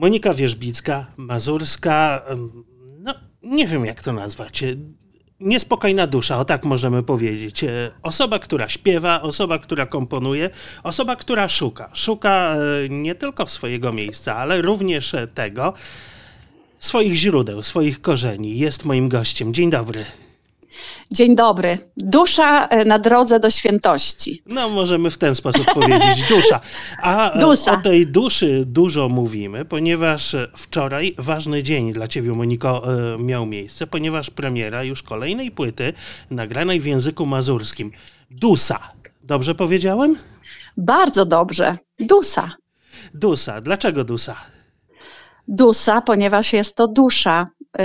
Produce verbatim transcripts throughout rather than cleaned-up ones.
Monika Wierzbicka, mazurska, no nie wiem jak to nazwać, niespokojna dusza, o tak możemy powiedzieć. Osoba, która śpiewa, osoba, która komponuje, osoba, która szuka. Szuka nie tylko swojego miejsca, ale również tego, swoich źródeł, swoich korzeni. Jest moim gościem. Dzień dobry. Dzień dobry. Dusza na drodze do świętości. No, możemy w ten sposób powiedzieć. Dusza. A Dusza. O tej duszy dużo mówimy, ponieważ wczoraj ważny dzień dla ciebie, Moniko, miał miejsce, ponieważ premiera już kolejnej płyty nagranej w języku mazurskim. Dusa. Dobrze powiedziałem? Bardzo dobrze. Dusa. Dusa. Dlaczego Dusa? Dusa, ponieważ jest to dusza.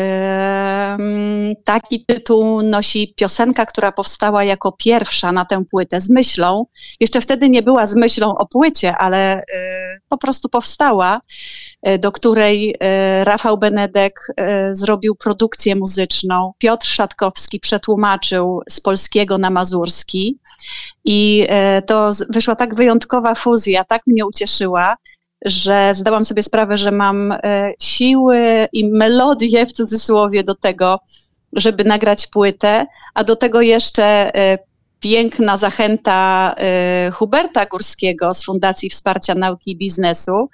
Taki tytuł nosi piosenka, która powstała jako pierwsza na tę płytę z myślą. Jeszcze wtedy nie była z myślą o płycie, ale po prostu powstała, do której Rafał Benedek zrobił produkcję muzyczną. Piotr Szatkowski przetłumaczył z polskiego na mazurski i to wyszła tak wyjątkowa fuzja, tak mnie ucieszyła, że zdałam sobie sprawę, że mam e, siły i melodię w cudzysłowie do tego, żeby nagrać płytę, a do tego jeszcze e, piękna zachęta e, Huberta Górskiego z Fundacji Wsparcia Nauki i Biznesu,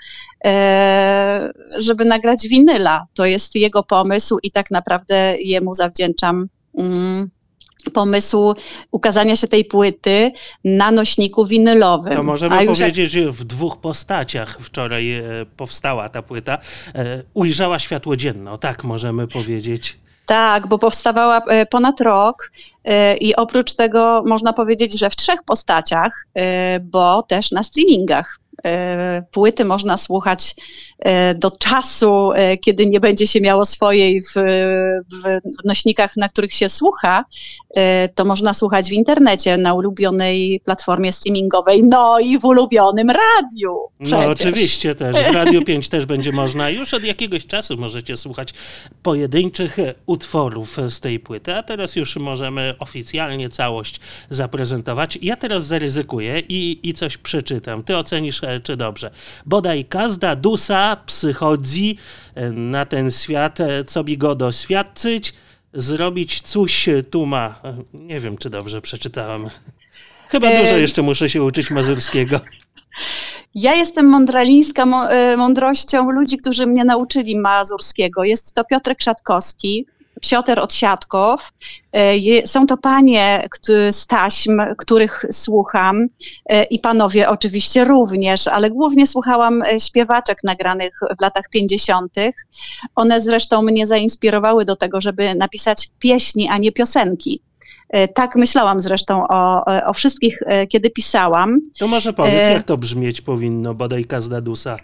e, żeby nagrać winyla. To jest jego pomysł i tak naprawdę jemu zawdzięczam mm, pomysłu ukazania się tej płyty na nośniku winylowym. To możemy powiedzieć, że w dwóch postaciach wczoraj e, powstała ta płyta. E, ujrzała światło dzienne, o tak możemy powiedzieć. Tak, bo powstawała e, ponad rok e, i oprócz tego można powiedzieć, że w trzech postaciach, e, bo też na streamingach. Płyty można słuchać do czasu, kiedy nie będzie się miało swojej w, w nośnikach, na których się słucha, to można słuchać w internecie, na ulubionej platformie streamingowej, no i w ulubionym radiu. Przecież. No oczywiście też, w Radiu pięć też będzie można. Już od jakiegoś czasu możecie słuchać pojedynczych utworów z tej płyty, a teraz już możemy oficjalnie całość zaprezentować. Ja teraz zaryzykuję i, i coś przeczytam. Ty ocenisz, czy dobrze. Bodaj każda dusza przychodzi na ten świat, co by go doświadczyć, zrobić coś tu ma. Nie wiem, czy dobrze przeczytałem. Chyba e... dużo jeszcze muszę się uczyć mazurskiego. Ja jestem mądralińska mądrością ludzi, którzy mnie nauczyli mazurskiego. Jest to Piotrek Szatkowski, Psioter od Siatkow. Są to panie z taśm, których słucham i panowie oczywiście również, ale głównie słuchałam śpiewaczek nagranych w latach pięćdziesiątych. One zresztą mnie zainspirowały do tego, żeby napisać pieśni, a nie piosenki. Tak myślałam zresztą o, o wszystkich, kiedy pisałam. To może powiedz, jak to brzmieć powinno, bodaj każda dusza.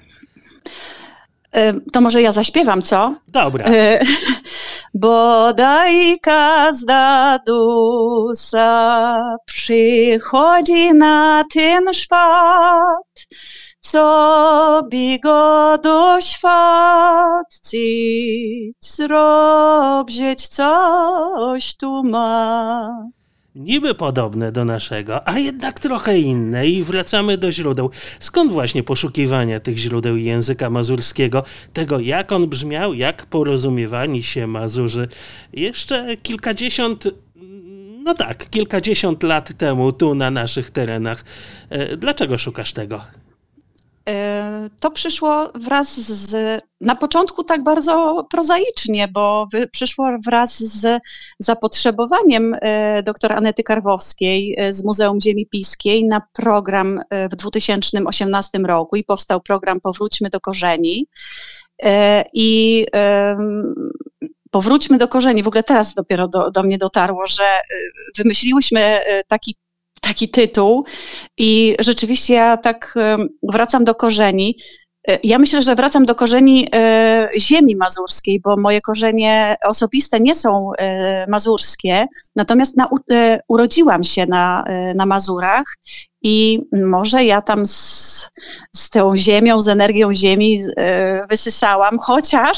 To może ja zaśpiewam, co? Dobra. Bodaj każda dusza przychodzi na ten świat, co by go doświadczyć, zrobić coś tu ma. Niby podobne do naszego, a jednak trochę inne i wracamy do źródeł. Skąd właśnie poszukiwania tych źródeł języka mazurskiego, tego jak on brzmiał, jak porozumiewali się Mazurzy jeszcze kilkadziesiąt, no tak, kilkadziesiąt lat temu tu na naszych terenach. Dlaczego szukasz tego? To przyszło wraz z, na początku tak bardzo prozaicznie, bo przyszło wraz z zapotrzebowaniem dr Anety Karwowskiej z Muzeum Ziemi Piskiej na program w dwa tysiące osiemnastym roku i powstał program Powróćmy do korzeni. I Powróćmy do korzeni, w ogóle teraz dopiero do, do mnie dotarło, że wymyśliłyśmy taki taki tytuł i rzeczywiście ja tak wracam do korzeni. Ja myślę, że wracam do korzeni ziemi mazurskiej, bo moje korzenie osobiste nie są mazurskie, natomiast na, urodziłam się na, na Mazurach i może ja tam z, z tą ziemią, z energią ziemi wysysałam, chociaż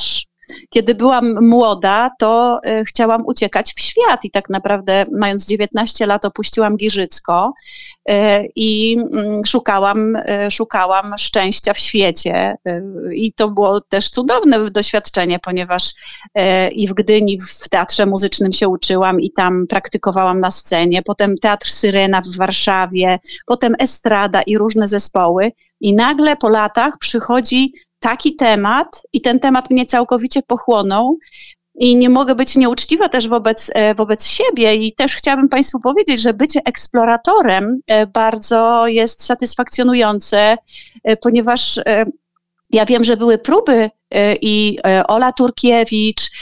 kiedy byłam młoda, to y, chciałam uciekać w świat i tak naprawdę mając dziewiętnaście lat opuściłam Giżycko y, i y, szukałam, y, szukałam szczęścia w świecie y, i to było też cudowne doświadczenie, ponieważ y, i w Gdyni w Teatrze Muzycznym się uczyłam i tam praktykowałam na scenie, potem Teatr Syrena w Warszawie, potem estrada i różne zespoły i nagle po latach przychodzi taki temat i ten temat mnie całkowicie pochłonął i nie mogę być nieuczciwa też wobec, wobec siebie i też chciałabym Państwu powiedzieć, że bycie eksploratorem bardzo jest satysfakcjonujące, ponieważ ja wiem, że były próby i Ola Turkiewicz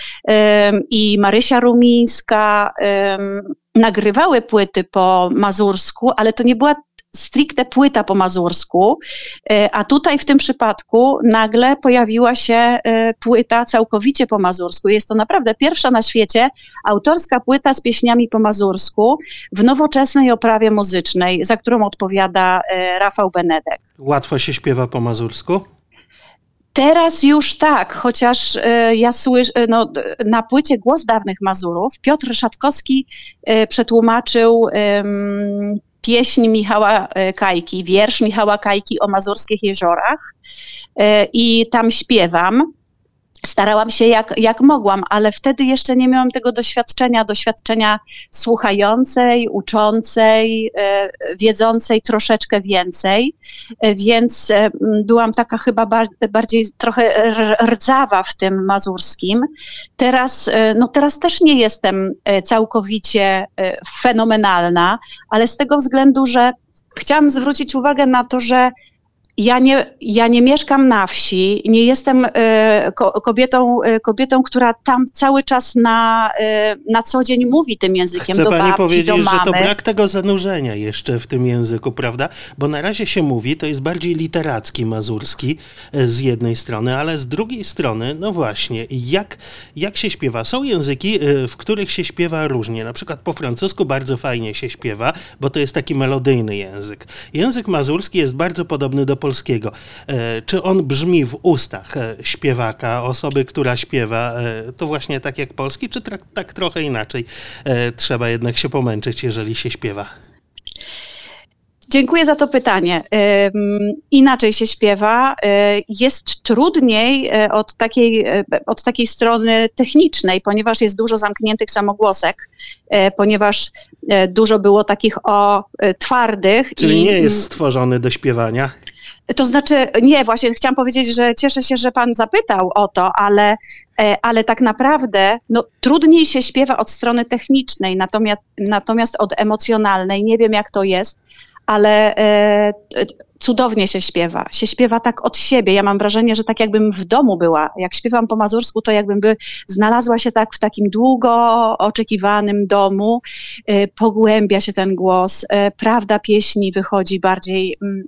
i Marysia Rumińska nagrywały płyty po mazursku, ale to nie była stricte płyta po mazursku, a tutaj w tym przypadku nagle pojawiła się płyta całkowicie po mazursku. Jest to naprawdę pierwsza na świecie autorska płyta z pieśniami po mazursku w nowoczesnej oprawie muzycznej, za którą odpowiada Rafał Benedek. Łatwo się śpiewa po mazursku? Teraz już tak, chociaż y, ja słyszę, no, na płycie Głos dawnych Mazurów Piotr Szatkowski y, przetłumaczył y, pieśń Michała Kajki, wiersz Michała Kajki o mazurskich jeziorach y, i tam śpiewam. Starałam się jak, jak mogłam, ale wtedy jeszcze nie miałam tego doświadczenia, doświadczenia słuchającej, uczącej, e, wiedzącej troszeczkę więcej, e, więc e, byłam taka chyba bar, bardziej trochę rdzawa w tym mazurskim. Teraz, e, no teraz też nie jestem całkowicie e, fenomenalna, ale z tego względu, że chciałam zwrócić uwagę na to, że Ja nie, ja nie mieszkam na wsi, nie jestem y, ko, kobietą, y, kobietą, która tam cały czas na, y, na co dzień mówi tym językiem. Chcę do pani babci, powiedzieć, do mamy. że to brak tego zanurzenia jeszcze w tym języku, prawda? Bo na razie się mówi, to jest bardziej literacki mazurski z jednej strony, ale z drugiej strony, no właśnie, jak, jak się śpiewa? Są języki, w których się śpiewa różnie. Na przykład po francusku bardzo fajnie się śpiewa, bo to jest taki melodyjny język. Język mazurski jest bardzo podobny do polskiego. Czy on brzmi w ustach śpiewaka, osoby, która śpiewa, to właśnie tak jak polski, czy tra- tak trochę inaczej? Trzeba jednak się pomęczyć, jeżeli się śpiewa. Dziękuję za to pytanie. Inaczej się śpiewa. Jest trudniej od takiej, od takiej strony technicznej, ponieważ jest dużo zamkniętych samogłosek, ponieważ dużo było takich o twardych. Czyli i... nie jest stworzony do śpiewania? To znaczy, nie, właśnie chciałam powiedzieć, że cieszę się, że pan zapytał o to, ale, ale tak naprawdę no, trudniej się śpiewa od strony technicznej, natomiast, natomiast od emocjonalnej, nie wiem jak to jest, ale e, cudownie się śpiewa. Się śpiewa tak od siebie. Ja mam wrażenie, że tak jakbym w domu była. Jak śpiewam po mazursku, to jakbym by znalazła się tak w takim długo oczekiwanym domu. E, pogłębia się ten głos. E, prawda pieśni wychodzi bardziej mm,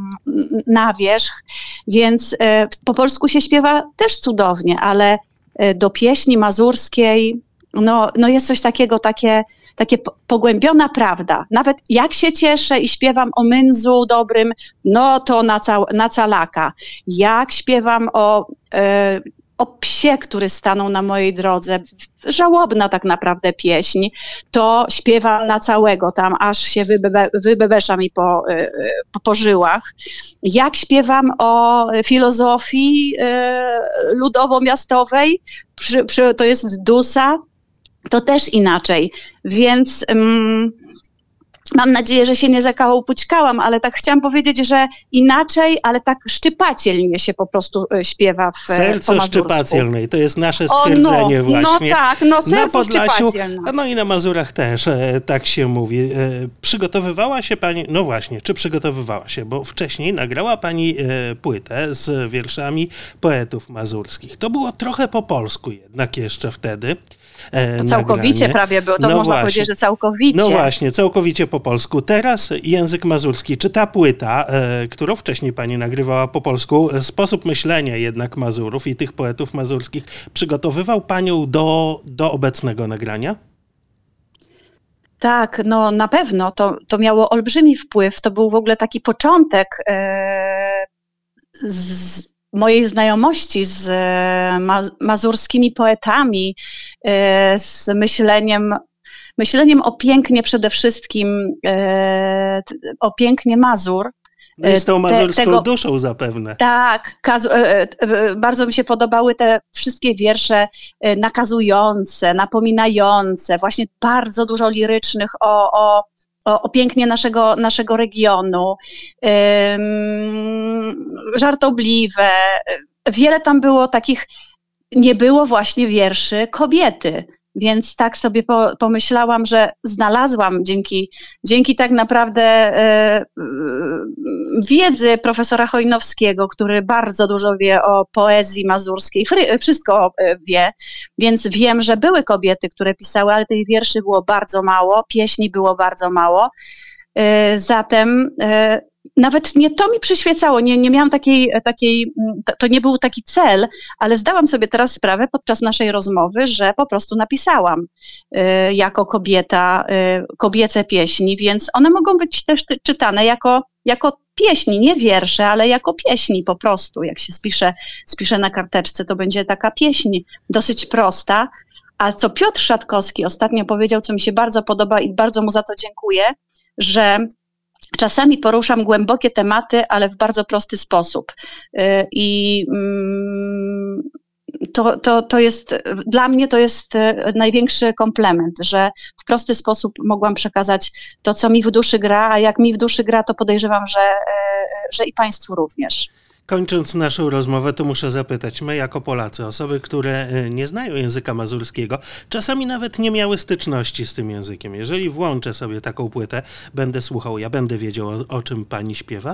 na wierzch. Więc e, po polsku się śpiewa też cudownie, ale e, do pieśni mazurskiej no, no jest coś takiego, takie takie pogłębiona prawda. Nawet jak się cieszę i śpiewam o myndzu dobrym, no to na, ca- na calaka. Jak śpiewam o, e, o psie, który stanął na mojej drodze, żałobna tak naprawdę pieśń, to śpiewam na całego tam, aż się wybebe- wybebesza mi po, e, po, po żyłach. Jak śpiewam o filozofii e, ludowo-miastowej, przy, przy, to jest Dusa, to też inaczej, więc um, mam nadzieję, że się nie zakałopućkałam, ale tak chciałam powiedzieć, że inaczej, ale tak szczypacielnie się po prostu śpiewa w Serce szczypacielnej, to jest nasze stwierdzenie o, no, właśnie. No tak, no serce na Podlasiu, szczypacielne. No i na Mazurach też e, tak się mówi. E, przygotowywała się pani, no właśnie, czy przygotowywała się, bo wcześniej nagrała pani e, płytę z wierszami poetów mazurskich. To było trochę po polsku jednak jeszcze wtedy. E, to całkowicie nagranie. prawie było, to no można właśnie. powiedzieć, że całkowicie. No właśnie, całkowicie po polsku. Teraz język mazurski. Czy ta płyta, e, którą wcześniej pani nagrywała po polsku, sposób myślenia jednak Mazurów i tych poetów mazurskich przygotowywał panią do, do obecnego nagrania? Tak, no na pewno. To, to miało olbrzymi wpływ. To był w ogóle taki początek e, z, mojej znajomości z e, ma, mazurskimi poetami, e, z myśleniem, myśleniem o pięknie przede wszystkim, e, t- o pięknie Mazur. No i z tą Te- mazurską tego- duszą zapewne. Tak, kazu- e, e, bardzo mi się podobały te wszystkie wiersze e, nakazujące, napominające, właśnie bardzo dużo lirycznych o, o, o, o pięknie naszego, naszego regionu, em, żartobliwe. Wiele tam było takich, nie było właśnie wierszy kobiety. Więc tak sobie po, pomyślałam, że znalazłam dzięki, dzięki tak naprawdę e, e, wiedzy profesora Chojnowskiego, który bardzo dużo wie o poezji mazurskiej, fry, wszystko e, wie, więc wiem, że były kobiety, które pisały, ale tych wierszy było bardzo mało, pieśni było bardzo mało. E, zatem e, nawet nie to mi przyświecało, nie, nie miałam takiej, takiej, to- to nie był taki cel, ale zdałam sobie teraz sprawę podczas naszej rozmowy, że po prostu napisałam y, jako kobieta y, kobiece pieśni, więc one mogą być też ty- czytane jako, jako pieśni, nie wiersze, ale jako pieśni po prostu. Jak się spisze, spisze na karteczce, to będzie taka pieśń dosyć prosta. A co Piotr Szatkowski ostatnio powiedział, co mi się bardzo podoba i bardzo mu za to dziękuję, że czasami poruszam głębokie tematy, ale w bardzo prosty sposób. Y, I mm, to, to, to jest, dla mnie to jest e, największy komplement, że w prosty sposób mogłam przekazać to, co mi w duszy gra, a jak mi w duszy gra, to podejrzewam, że, e, że i Państwu również. Kończąc naszą rozmowę, to muszę zapytać, my jako Polacy, osoby, które y, nie znają języka mazurskiego, czasami nawet nie miały styczności z tym językiem. Jeżeli włączę sobie taką płytę, będę słuchał, ja będę wiedział, o, o czym pani śpiewa?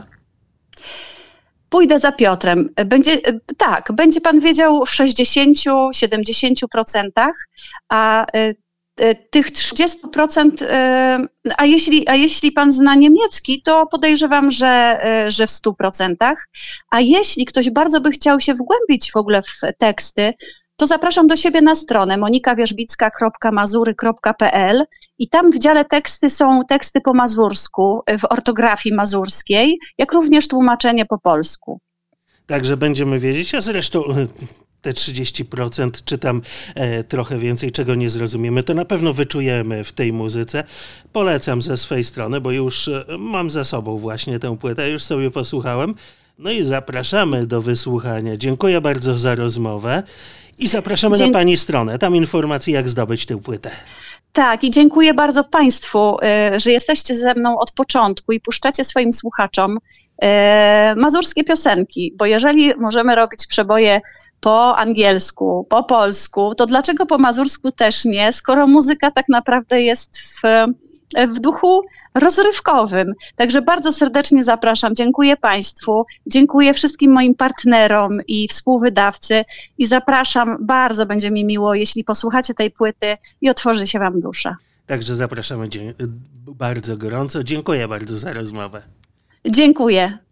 Pójdę za Piotrem. Będzie, e, tak, będzie pan wiedział w sześćdziesiąt do siedemdziesięciu procent, a e, e, tych trzydzieści procent, e, a jeśli, a jeśli pan zna niemiecki, to podejrzewam, że, e, że w stu procentach. A jeśli ktoś bardzo by chciał się wgłębić w ogóle w teksty, to zapraszam do siebie na stronę monika wierzbicka kropka mazury kropka p l i tam w dziale teksty są teksty po mazursku, w ortografii mazurskiej, jak również tłumaczenie po polsku. Także będziemy wiedzieć, a zresztą y, te trzydzieści procent czy tam e, trochę więcej, czego nie zrozumiemy, to na pewno wyczujemy w tej muzyce. Polecam ze swej strony, bo już e, mam za sobą właśnie tę płytę, już sobie posłuchałem. No i zapraszamy do wysłuchania. Dziękuję bardzo za rozmowę i zapraszamy Dzie- na pani stronę. Tam informacje, jak zdobyć tę płytę. Tak, i dziękuję bardzo Państwu, y, że jesteście ze mną od początku i puszczacie swoim słuchaczom y, mazurskie piosenki, bo jeżeli możemy robić przeboje po angielsku, po polsku, to dlaczego po mazursku też nie, skoro muzyka tak naprawdę jest w, w duchu rozrywkowym. Także bardzo serdecznie zapraszam. Dziękuję Państwu, dziękuję wszystkim moim partnerom i współwydawcy i zapraszam, bardzo będzie mi miło, jeśli posłuchacie tej płyty i otworzy się Wam dusza. Także zapraszamy dzie- bardzo gorąco. Dziękuję bardzo za rozmowę. Dziękuję.